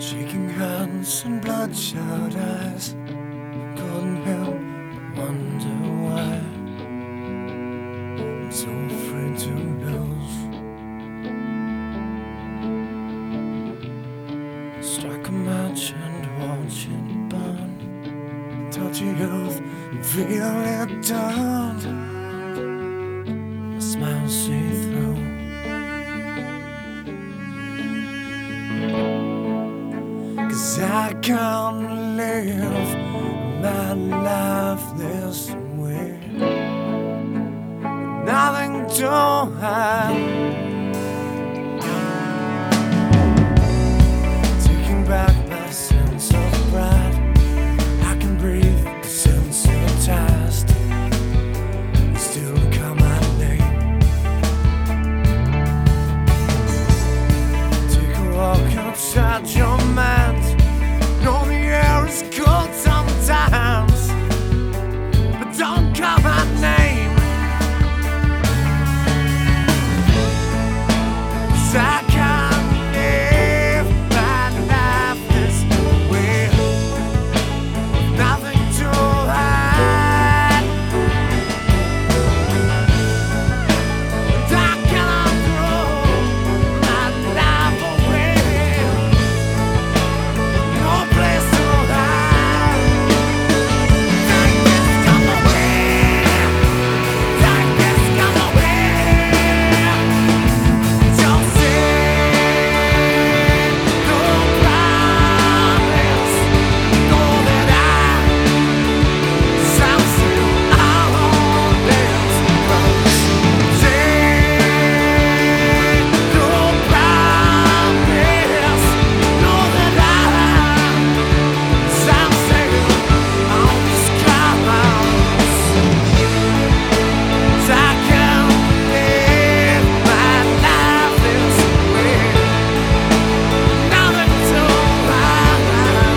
Shaking hands and bloodshot eyes, couldn't help but wonder why I'm so afraid to lose. Strike a match and watch it burn. Touch your youth and feel it turn. A smile see through. Cause I can't live my life this way. Nothing to hide. Taking back my sense of pride. I can breathe desensitized. You still call my name. Take a walk outside your mind. Know the air is cold sometimes, but don't call my name. 'Cause I can't live my life this way. Nothing to hide. And I cannot throw my life away. No place to hide. Darkness come away. Darkness come away. Don't say no promise. Know that I'm still on this road. Say no promise. Know that I'm still on this clouds. I can't live my life this way. Nothing to hide.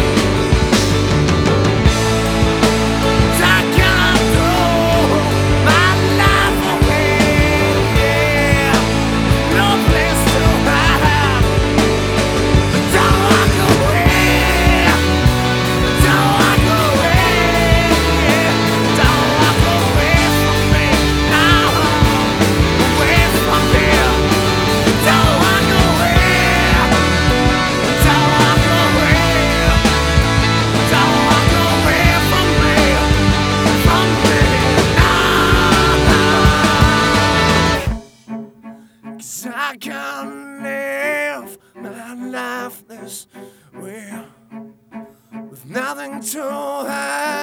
I can't throw my life away. No place to hide. Don't walk away. Don't walk away. Don't walk away from me now. Away from here. Don't walk away. Don't walk away. Don't walk away from me now. 'Cause I can't live my life this way with nothing to hide.